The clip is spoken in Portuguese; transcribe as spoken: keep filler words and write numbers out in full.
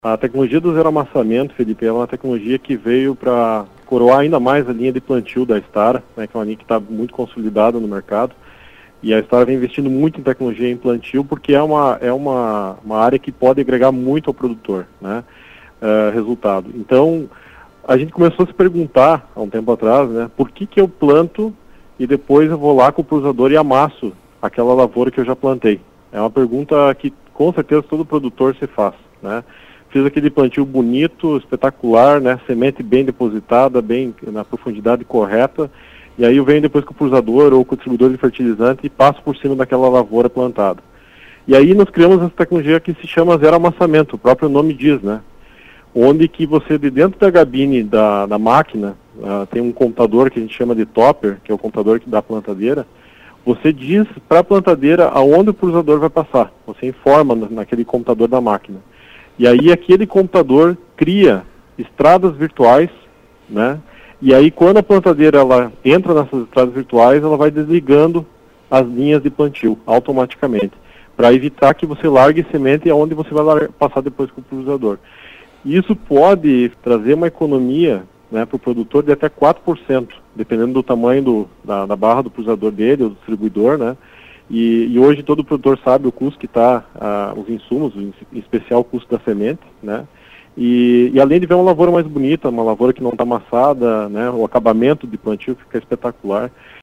A tecnologia do zero amassamento, Felipe, é uma tecnologia que veio para coroar ainda mais a linha de plantio da Stara, né, que é uma linha que está muito consolidada no mercado. E a Stara vem investindo muito em tecnologia em plantio porque é uma, é uma, uma área que pode agregar muito ao produtor, né, uh, resultado. Então, a gente começou a se perguntar, há um tempo atrás, né, por que que eu planto e depois eu vou lá com o pulsador e amasso aquela lavoura que eu já plantei? É uma pergunta que com certeza todo produtor se faz, né. Fiz aquele plantio bonito, espetacular, né, semente bem depositada, bem na profundidade correta, e aí eu venho depois com o pulsador ou com o distribuidor de fertilizante e passo por cima daquela lavoura plantada. E aí nós criamos essa tecnologia que se chama zero amassamento, o próprio nome diz, né, onde que você, de dentro da gabine da, da máquina, uh, tem um computador que a gente chama de topper, que é o computador da plantadeira, você diz para a plantadeira aonde o pulsador vai passar, você informa naquele computador da máquina. E aí aquele computador cria estradas virtuais, né? E aí quando a plantadeira ela entra nessas estradas virtuais, ela vai desligando as linhas de plantio automaticamente, para evitar que você largue semente aonde você vai passar depois com o pulsador. Isso pode trazer uma economia, né, para o produtor de até quatro por cento, dependendo do tamanho do, da, da barra do pulsador dele, ou do distribuidor, né? E, e hoje todo produtor sabe o custo que está, uh, os insumos, em especial o custo da semente, né? E, e além de ver uma lavoura mais bonita, uma lavoura que não está amassada, né? O acabamento de plantio fica espetacular.